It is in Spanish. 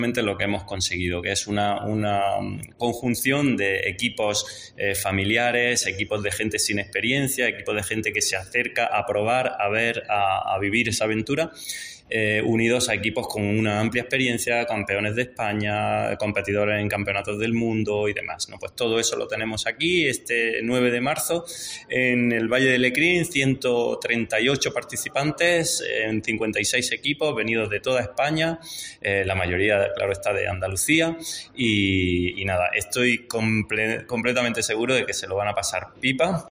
lo que hemos conseguido, que es una conjunción de equipos familiares, equipos de gente sin experiencia, equipos de gente que se acerca a probar, a ver, a vivir esa aventura, unidos a equipos con una amplia experiencia, campeones de España, competidores en campeonatos del mundo y demás, ¿no? Pues todo eso lo tenemos aquí este 9 de marzo en el Valle de Lecrín, 138 participantes en 56 equipos venidos de toda España, la mayoría, claro está, de Andalucía y nada, estoy completamente seguro de que se lo van a pasar pipa.